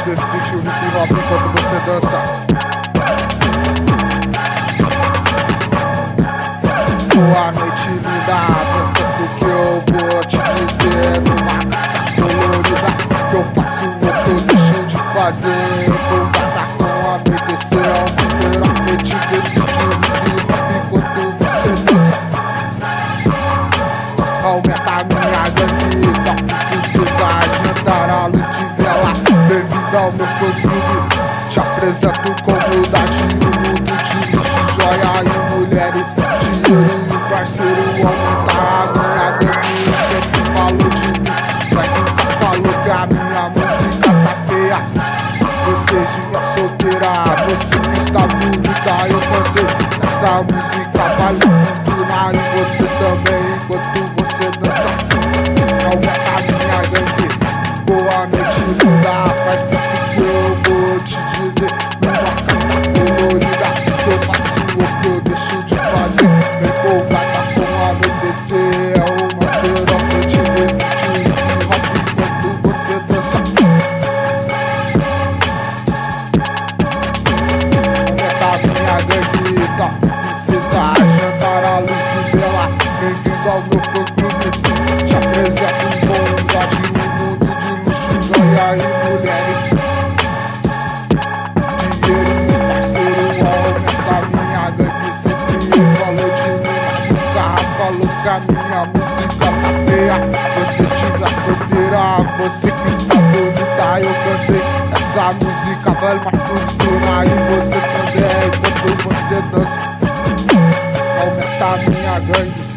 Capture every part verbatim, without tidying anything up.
Deixa o hip hop enquanto você dança. Boa noite, linda, dança porque eu vou te dizer numa carta colorida que eu faço o que eu deixo de fazer. Empolgada com a medição, sinceramente decidiu hip hop enquanto você dança. Aumenta a minha gangue, toque precisa jantar a luz de vela. Bem-vindo ao meu fã-clube, te apresento com humildade o mundo de luxo, joia e mulheres. Dinheiro e parceiro, aumenta a minha gangue. Sempre falou de mim, mas nunca falou que a minha música tá feia. Você ginga solteira, você que está bonita, eu cantei. Essa música vale fortuna e você também, enquanto você dança. Aumenta a minha gangue. Boa noite, linda, faz tempo que eu vou te dizer numa carta colorida que eu faço o que eu deixo de fazer. Empolgada com a anoitecer, é uma xeroca de decidir hip hop enquanto você dança. Aumenta a minha gangue, tá? Precisa jantar a luz de vela. Bem-vindo ao meu fã-clube, te apresento um bom lugar de um mundo de luxo, joia e mulheres. Dinheiro e parceiro, aumenta a minha gangue. Sempre falou de mim, mas nunca falou que a minha música tá feia. Você ginga solteira, você que está bonita, eu cantei. Essa música vale mais fortuna e você também, enquanto você dança. Aumenta a minha gangue.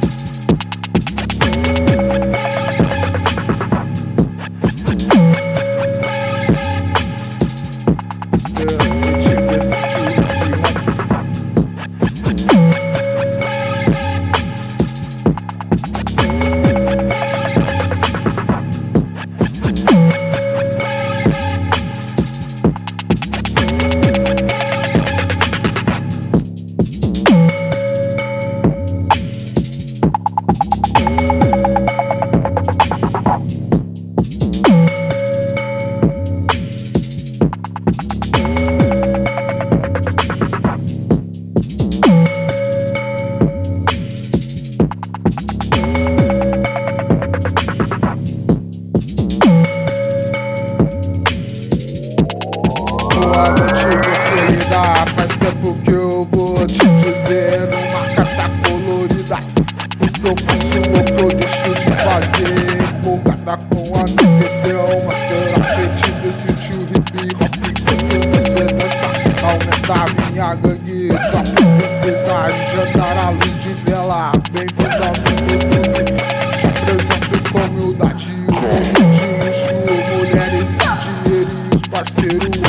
Boa noite, você linda, faz tempo que eu vou te dizer numa carta colorida porque eu faço o que eu deixo de fazer. Empolgada com a anoiteção, uma terapete decidiu hip hop enquanto você dança. Aumenta a minha gangue, só precisa jantar a luz de vela. Bem-vindo ao meu fã-clube, te apresento com humildade o mundo de luxo, mulheres, dinheiro e os parceiros.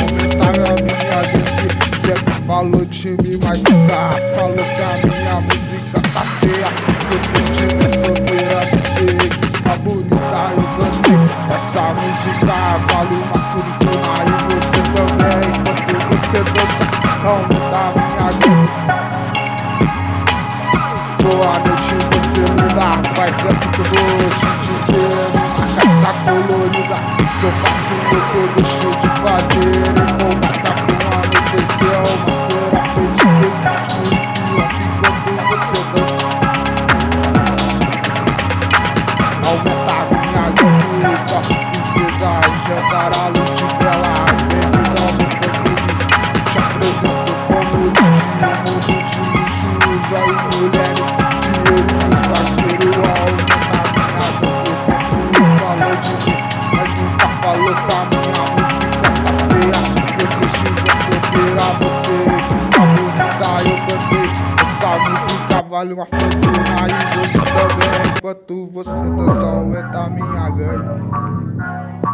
Falou de mim, mas nunca falou que a minha música tá feia. Você ginga solteira, você que está bonita, eu cantei. Essa música vale uma fortuna e você também, enquanto você dança. Aumenta a minha gangue. Boa noite, você linda, faz tempo que eu vou te dizer numa carta colorida que eu faço o que eu deixo de fazer. Empolgada com a anoiteção, aumenta a minha gangue, só precisa jantar a luz de vela. Bem-vindo ao meu fã-clube, te apresento como o mundo de luxo, joia e mulheres. Dinheiro e parceiro, aumenta a minha gangue. Sempre falou de mim, mas nunca falou que a minha música tá feia. Você ginga solteira, você que está bonita, eu cantei. Essa música vale uma fortuna e você também, enquanto você dança, aumenta a minha gangue.